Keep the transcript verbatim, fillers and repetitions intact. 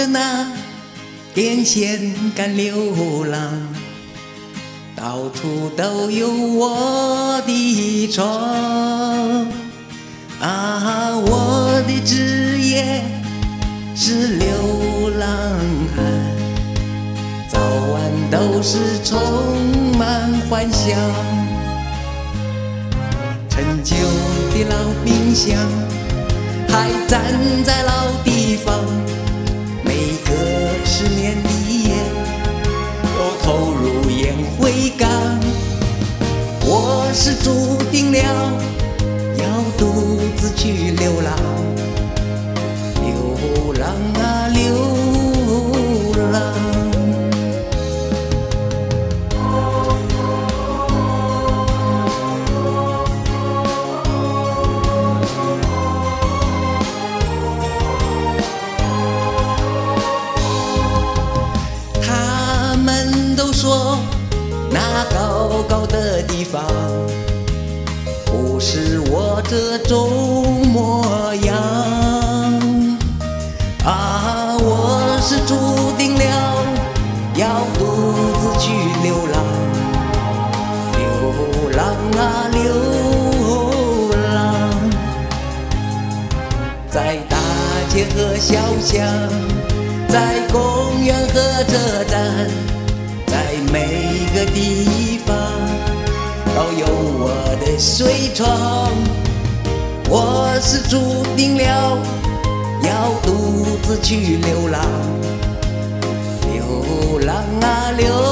着那电线杆流浪，到处都有我的床。啊，我的职业是流浪汉，早晚都是充满幻想。陈旧的老冰箱还站在老地方，每个失眠的夜都投入烟灰缸。我是注定了要独自去流浪，流浪啊流浪。他们都说那高高的地方不是我这种模样。啊，我是注定了要独自去流浪，流浪啊流浪。在大街和小巷，在公园和车站，在每个地方都有我的水床。我是注定了要独自去流浪，流浪啊流浪。